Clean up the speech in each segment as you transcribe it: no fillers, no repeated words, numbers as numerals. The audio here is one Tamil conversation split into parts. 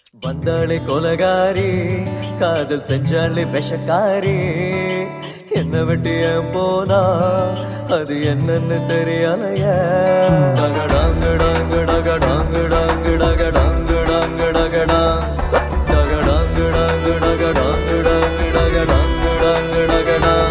வந்தாளே கொலகாரி, காதல் செஞ்சாளே விஷக்காரி. என்ன விட்டு ஏன் போனா அது என்னன்னு தெரியலைய. டகடாங்கு டாங்கு டகடாங்கு டாங்கு டகடாங்கு டாங்கு டகடாங் டகடாங்கு டாங்கு டகடாங்கு டாங்கு டகடாங்கு டாங்கு டகடாங்.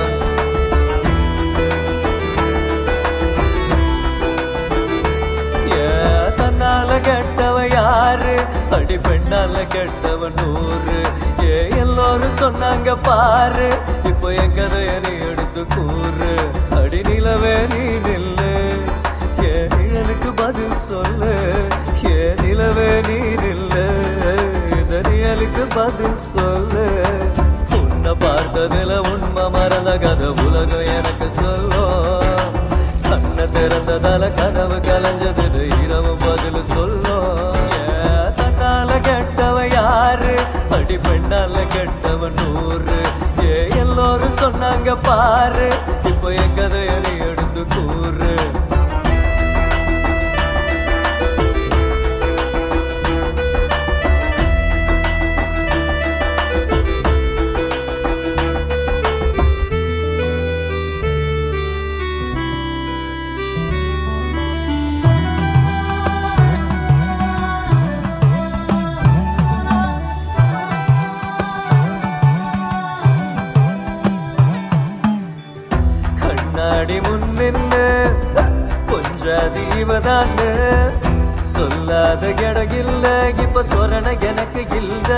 தன்னால கெட்டவ யாரு, அடி பெண்ணால கெட்டவன் 100. எல்லோரும் சொன்னாங்க பாரு, இப்போ என் கதைய நீ எடுத்து கூறு. அடி நிலவே நீ நில்லு, என் நிழலுக்கு பதில் சொல்லு. என் நிலவே நீ நில்லு, இந்த நிழலுக்கு பதில் சொல்லு. உன்னை பார்த்ததுல உண்மை மறந்த கதை உலகம் எனக்கு சொல்லும். கண்ண திறந்ததால கனவு கலைஞ்சது இரவு பதில் சொல்லும். தன்னால கெட்டவ யாரு, அடி பெண்ணால கெட்டவன் 100. எல்லோரும் சொன்னாங்க பாரு, இப்போ என் கதைய நீ எடுத்து கூறு. கண்ணாடி முன்னின்னு கொஞ்சாதி இவதான்னு சொல்லாத இடகில்ல, இப்ப சொரண எனக்கு இல்ல.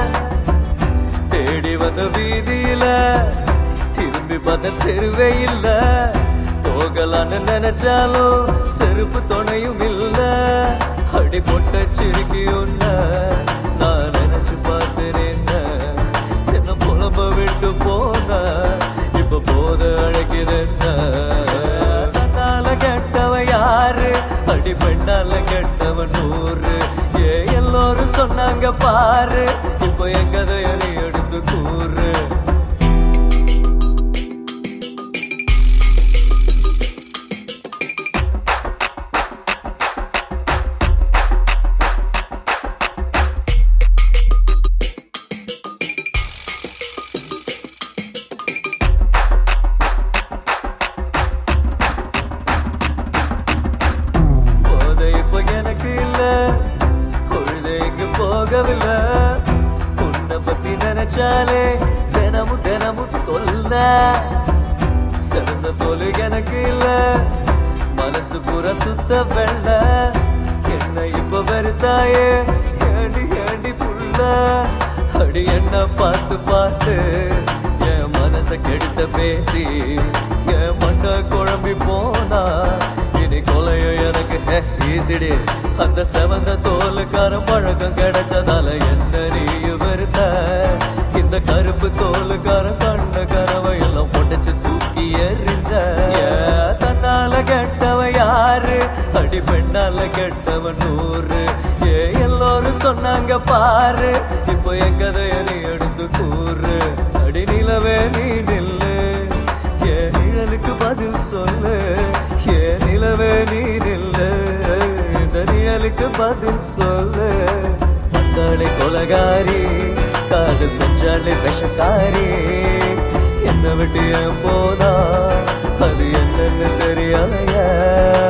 தேடி வந்த வீதியில திரும்பி பார்த்த தெருவே இல்ல. போகலான்னு நினைச்சாலும் செருப்பு துணையும் இல்ல. அடி பொட்ட சிறுக்கி உன்ன நான் நினைச்சு பார்த்துறேன். என்ன புலம்ப விட்டு போன இப்ப போத அழைக்கிறேன். தன்னால கெட்டவ யாரு, அடி பெண்ணால கெட்டவன் 100. எல்லோரும் சொன்னாங்க பாரு, இப்போ என் கதைய நீ எடுத்து கூறு. எனக்கு இல்ல, பொழுதைக்கு போகவில்லை. உன்னை பத்தி நினைச்சாலே தினமும் தினமும் தொல்ல. சிறந்த தோல் எனக்கு இல்ல, மனசு பூரா சுத்த வெள்ள. என்ன இப்ப வெறுத்தாயே ஏண்டி ஏண்டி புள்ள. அடி என்ன பார்த்து பார்த்து என் மனச கெடுத்த பேசி என் மண்ட குழம்பி போனா. இனி கொலையோ எனக்கு ஈசிடி. அந்த செவந்த தோலுக்காரன் பழக்கம் கிடைச்சதால என்ன நீயும் வெறுத்த. இந்த கருப்பு தோலுக்காரன் கண்ண கனவை எல்லாம் பொடைச்சு தூக்கி எறிஞ்ச. தன்னால கெட்டவ யாரு, அடி பெண்ணால கெட்டவன் 100. எல்லோரும் சொன்னாங்க பாரு, இப்போ என் கதைய நீ எடுத்து கூறு. அடி நிலவே நீ நில்லு, என் நிழலுக்கு பதில் சொல்லு. என் நிலவே நீ நில்லு, இந்த நிழலுக்கு பதில் சொல்லு. வந்தாளே கொலகாரி, காதல் செஞ்சாளே விஷக்காரி. என்ன விட்டு ஏன் போனா அது என்னன்னு தெரியலைய.